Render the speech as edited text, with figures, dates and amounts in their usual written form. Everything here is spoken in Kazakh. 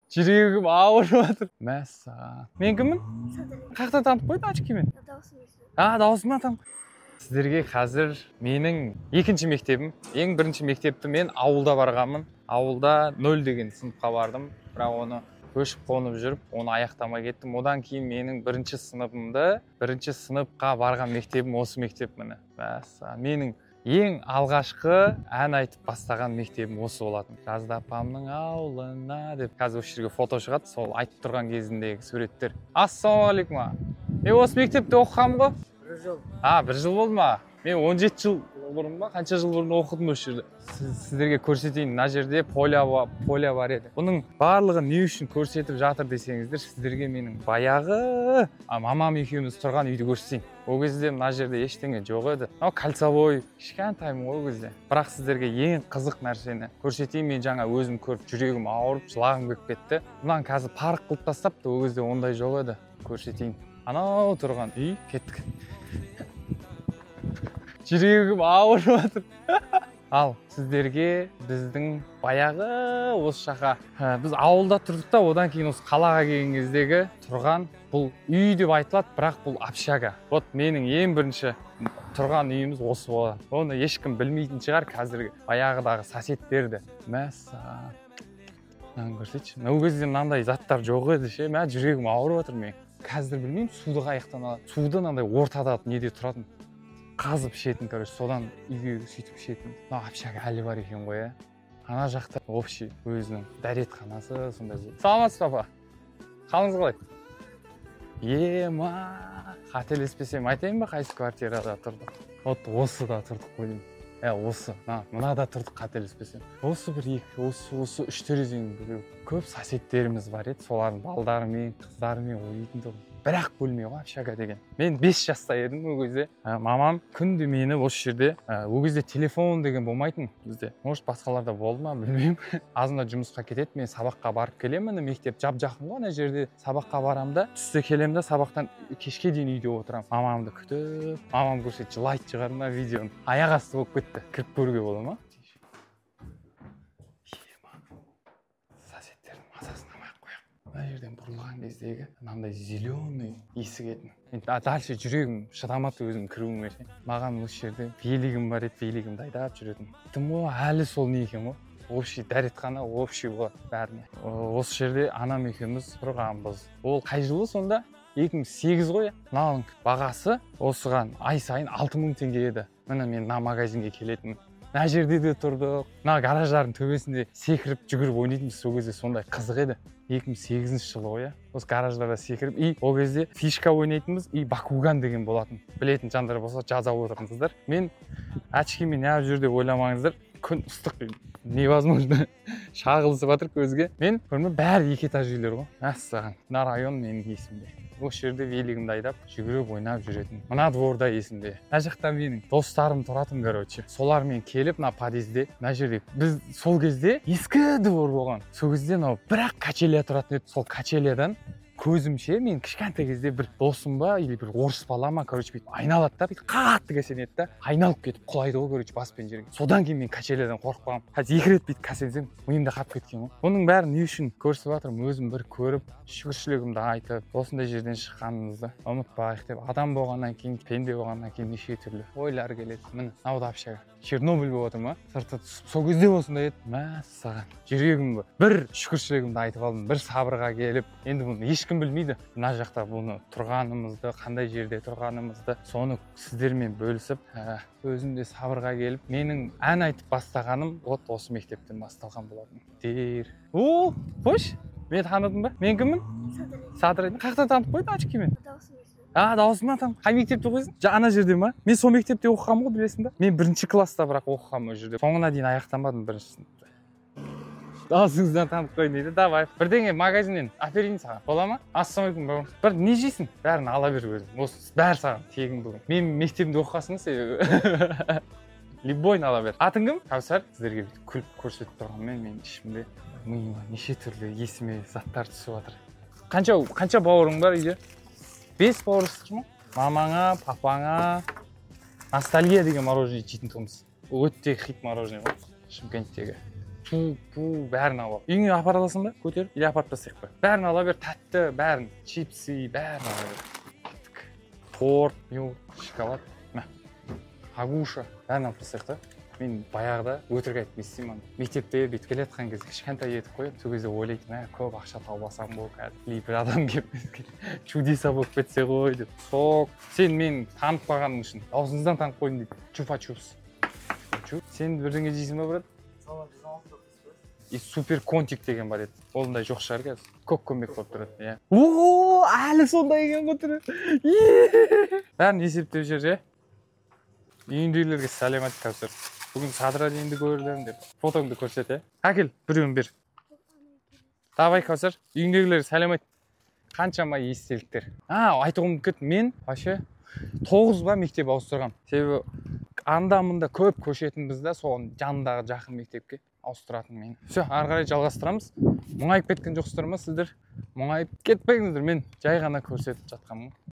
жүрегім ауырып жатыр. Мәссаған. Мен кіммін? Қаяқтан танып қойды очкимен? Дауысымнан танып. Сіздерге қазір менің екінші мектебім. Ең бірінші мектепті мен ауылда барғанмын. Ауылда 0 деген сыныпқа бардым. Бірақ оны көшіп қонып жүріп, оны аяқтамай кеттім. Одан кейін менің бірінші сыныпқа барған мектебім осы мектеп міне. Менің ең алғашқы ән айтып бастаған мектебім осы болатын. Жазда апамның ауылына деп. Қазір осы жерге фото шығады, сол айтып тұрған кезіндегі суреттер. Ассалаумағалейкум. Мен осы мектепте оқығанмын ғой? 1 жыл. 1 жыл болды ма? Мен 17 жыл бұрын ба? Қанша жыл бұрын оқыдым осы жерде. Сіздерге көрсетейін, мына жерде поля бар еді. Бұның барлығы не үшін көрсетіп жатыр десеңіздер, сіздерге менің баяғы мамам екеуміз тұрған үйді көрсетейін. Ол кезде мына жерде ештеңе жоқ еді. Кольцевой, кішкентаймын ол кезде. Бірақ сіздерге ең қызық нәрсені көрсетейін. Мен жаңа өзім көріп жүрегім ауырып, жылағым келіп кетті. Мұнан қазір парк қылып тастапты, ол кезде ондай жоқ еді. Көрсетейін. Анау тұрған үй, кеттік. Жүрегім ауырып жатыр. Ал сіздерге біздің баяғы осы жаққа біз ауылда тұрдық та, одан кейін осы қалаға келген кездегі тұрған бұл үй деп айтылады, бірақ бұл общага. Вот менің ең бірінші тұрған үйіміз осы болады. Оны ешкім білмейтін шығар, қазіргі баяғыдағы соседтерді. Мәссаған. Мынаны көрсетші. Ол кезде мынандай заттар жоқ еді ше. Мен жүрегім ауырып жатыр мен. Қазір білмеймін, суды қаяқтан алады. Суды мынандай ортада неде тұратын. Қазып ішетін, короче, содан үйге сөйтіп ішетін. Общага әлі бар екен ғой, ә. Ана жақта общий өзінің дәретханасы сондай. Саламатсыз, папа. Қалыңыз қалай? Қателеспесем айтайын ба, қайсы квартирада тұрдық? Вот осыда тұрдық қой деймін. Осы, мынада тұрдық қателеспесем. Осы бір екі, осы 3 терезенің біреу. Көп соседтеріміз бар еді, солардың балдарымен, қыздарымен ойнайтын тұғын. Бірақ бөлме ғой, общага деген. Мен 5 жаста едім ол кезде. Мамам күнде мені осы жерде, ол кезде телефон деген болмайтын бізде. Может, басқаларда болды ма, білмеймін. Азында жұмысқа кетеді, мен сабаққа барып келемін, мектеп жап-жақын ғой, ана жерде сабаққа барам да, түсте келем да, сабақтан кешке дейін үйде отырам. Мамамды күтіп, мамам көрсе жылайды шығар мына видеоны. Аяқ асты болып кетті. Кіріп көруге бола ма? Мына жерден бұрылған кездегі мынандай зеленый иісі келетін. Дальше жүрегім шыдамады өзім кіруіме. Маған осы жерде велигім бар еді, велигімді айдап жүретін. Тым ғой, әлі сол не екен ғой. Общий дәретхана, общий болады бәріне. Осы жерде анам екеуміз тұрғанбыз. Ол қай жылы сонда? 2008 ғой. Мынаның бағасы осыған ай сайын 6000 теңге еді. Міне мен мына магазинге келетінмін. Мына жерде де тұрдық. Мына гараждардың төбесінде секіріп жүгіріп ойнайтынбыз. Сол кезде сондай қызық еді. 2008 жылы ғой, осы гараждарда секіріп, ол кезде фишка ойнайтынбыз, Бакуган деген болатын. Білетін жандар болса жаза отырыңыздар. Мен очкимен неғып жүр деп ойламаңыздар. Күн ыстық, невозможно шағылысып жатыр көзге. Мен көрме бәрі 2 этаж үйлер ғой. Мәссаған. Мына район менің есімде. Осы жерде велигімді айдап, жүгіріп ойнап жүретін. Мына дворда есімде. Мына жақта менің достарым тұратын, короче. Солармен келіп, мына подъезде, мына жерде біз сол кезде ескі двор болған. Сол кезде бірақ качеля тұратын еді. Сол качелядан көзімше мен кішкентай кезде бір досым ба или бір орыс бала ма, короче, бүйтіп айналады да, бүйтіп қатты кәсенеді да, айналып кетіп құлайды ғой, короче, баспен жерге. Содан кейін мен качелядан қорқып қалғам. Қазір 2 рет бүйтіп кәсенсем, миымда қалып кеткен ғой. Оның бәрін не үшін көрсетіп жатырмын, өзім бір көріп, шүкіршілігімді айтып, осындай жерден шыққанымызды ұмытпайық деп. Адам болғаннан кейін, пенде болғаннан кейін неше түрлі ойлар келеді. Міне, мынау да общага. Чернобыль болып отыр ма? Сырты сол кезде осындай еді. Мәссаған. Жүрегім бір шүкіршілігімді айтып алдым, бір сабырға келіп, енді бұны ешкім білмейді. Мына жақта бұны тұрғанымызды, қандай жерде тұрғанымызды, соны сіздермен бөлісіп, өзімде сабырға келіп, менің ән айтып бастағаным осы мектептен басталған болатын. Қош, мен таныдың ба? Мен кіммін? Садыр. Қаяқтан танып қойды очкимен? Дауысымнан танып. Қай мектепте оқисың? Ана жерде ма? Мен сол мектепте оқығанмын ғой, білесің ба? Мен 1-ші класста бірақ оқығанмын ол жерде. Соңына дейін аяқтамадым 1-ші сыныпта. Дауысыңыздан танып қойын дейді. Давай. Бірдеңе магазиннен әперейін саған. Бола ма? Ассалаумағалейкум бауырым. Бір не жейсің? Бәрін ала бер өзің. Осы бәрі саған тегін бүгін. Мен мектебімде оқығансың себебі. Любойын ала бер. Атың кім? Кәусар. Сіздерге бүйтіп күліп көрсетіп тұрғанмен мен ішімде миыма неше түрлі есіме заттар түсіп жатыр. Қанша бауырың бар үйде? 5 бауырсың ма? Мамаңа, папаңа, ностальгия деген мороженое жейтін тұғымыз. Өте хит мороженое ғой, Шымкенттегі. ту бәрін алып ал. Үйіңе апара аласың ба? Көтеріп, или апарып тастайық па? Бәрін ала бер, тәтті, бәрін, чипсы, бәрін ала бер. Торт, шоколад, агуша, бәрін алып тастайық та. Мен баяғыда өтірік айтып естимін. Мектепте бүйтіп келе жатқан кезде кішкентай етіп қойып, сол кезде ойлайтын, көп ақша тауып алсам ғой, кәдімгідей бір адам келіп чудеса болып кетсе ғой деп. Sok, сен мен танып қалғаның үшін, аузыңыздан танып қойдың дейді. Чупа-чупс. Сен бірдеңе жейсің ба, брат? И супер контик деген бар еді. Олындай жоқ шығар қазір. Көп көмек болып тұрады, иә. О, әлі сондай екен ғой түрі. Бәрін есептеп жүр, иә. Үйіндегілерге сәлемет Кәусар. Бүгін Садыра дейінді көрдім деп. Фотоңды көрсет, е? Әкел, біреуін бер. Давай, Кәусар. Үйіндегілерге сәлемет. Қаншама естеліктер. Айтуғым кет, мен вообще 9 ба мектеп ауыстырғам. Себебі анда-мында көп көшетінбіз да, соған жанындағы жақын мектепке ауыстыратын мені. Все, ары қарай жалғастырамыз. Мұңайып кеткен жоқсыздар ма сіздер? Мұңайып кетпеңіздер, мен жай ғана көрсетіп жатқанмын.